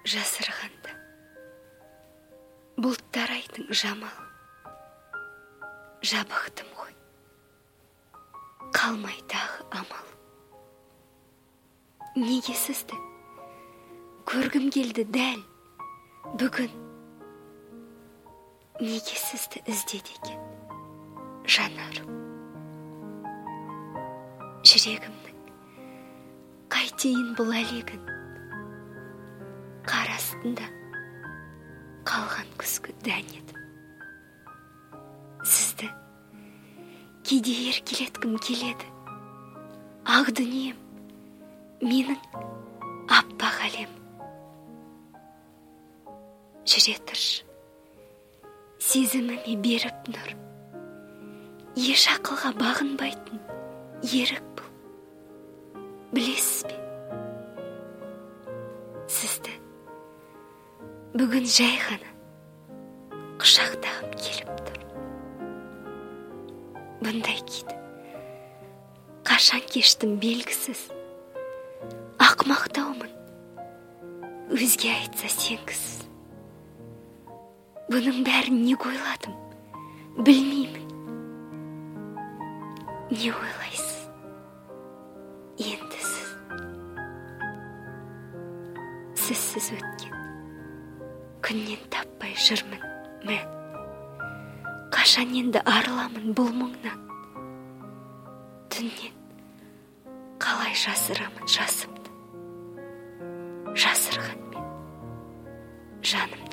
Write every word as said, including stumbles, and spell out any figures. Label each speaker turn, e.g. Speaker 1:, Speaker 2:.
Speaker 1: жасырғанда бұлттар айдың жамал, жабықтым ғой, қалмай тағы амал. Неге сізді көргім келді дәл бүгін, неге сізді іздеді екен жанарым. Жүрегімнің қайтейін бұл әлегін, қар астында қалған күзгі дән едім. Сізді кейде еркелеткім келеді, ақ дүнием менің аппақ әлем. Жүре тұршы, сезіміме беріп нұр, еш ақылға бағынбайтын ерік бұл. Білесіз бе, сізді бүгін жай ғана құшақтағым келіп тұр. Бұндай күйді қашан кештім белгісіз, ақымақтаумын, өзге айтса сенгісіз. Бұның бәрін не ойладым, білмеймін. Не ойлайсыз енді сіз? Сізсіз өткен күннен таппай жүрмін мән. Қашан енді арыламын бұл мұңнан? Түннен қалай жасырамын жасымды? Жасырған мен жаным